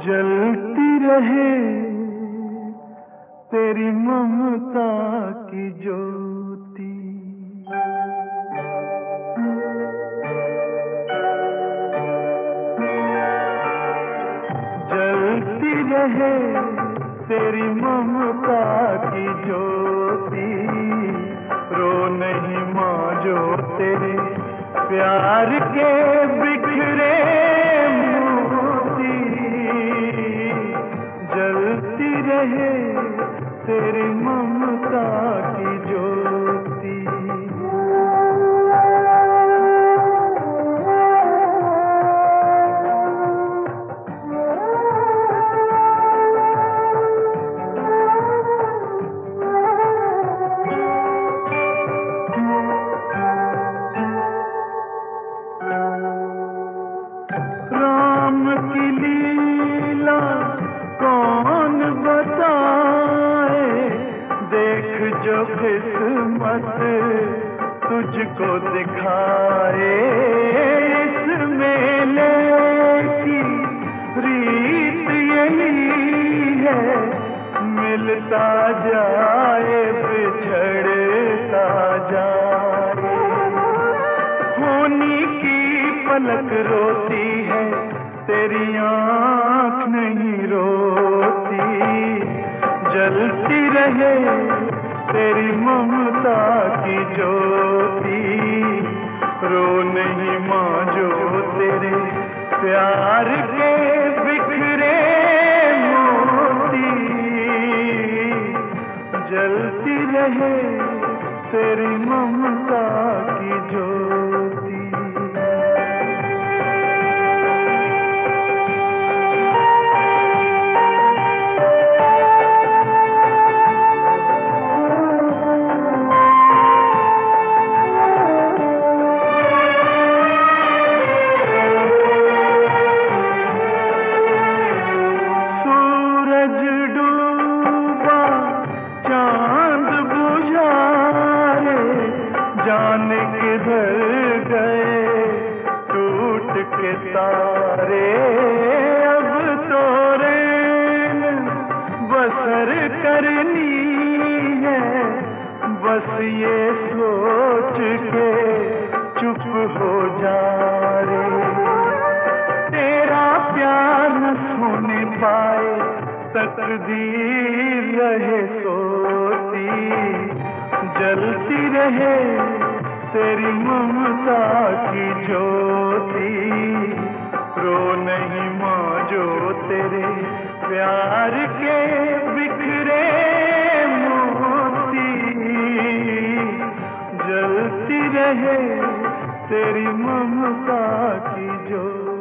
जलती रहे तेरी ममता की ज्योति। जलती रहे तेरी ममता की ज्योति। रो नहीं माँ जो तेरे प्यार के बिखरे मोती। जलती रहे तेरी ममता की ज्योति। राम की लीला कौन बताए, देख जो किस्मत तुझको दिखाए। इस मेले की रीत यही है, मिलता जाए बिछड़ता जाए। होनी की पलक रोती है, तेरी आँख नहीं रोती। जलती रहे तेरी ममता की ज्योति। रो नहीं माँ जो तेरे प्यार के बिखरे मोती। जलती रहे तेरी ममता की ज्योति। जाने किधर गए टूट के तारे। अब तो रैन बसर करनी है, बस ये सोच के चुप हो जा रे। तेरा प्यार न सोने पाए, तकदीर रहे सोती। जलती रहे तेरी ममता की ज्योति। रो नहीं माँ जो तेरे प्यार के बिखरे मोती। जलती रहे तेरी ममता की ज्योति।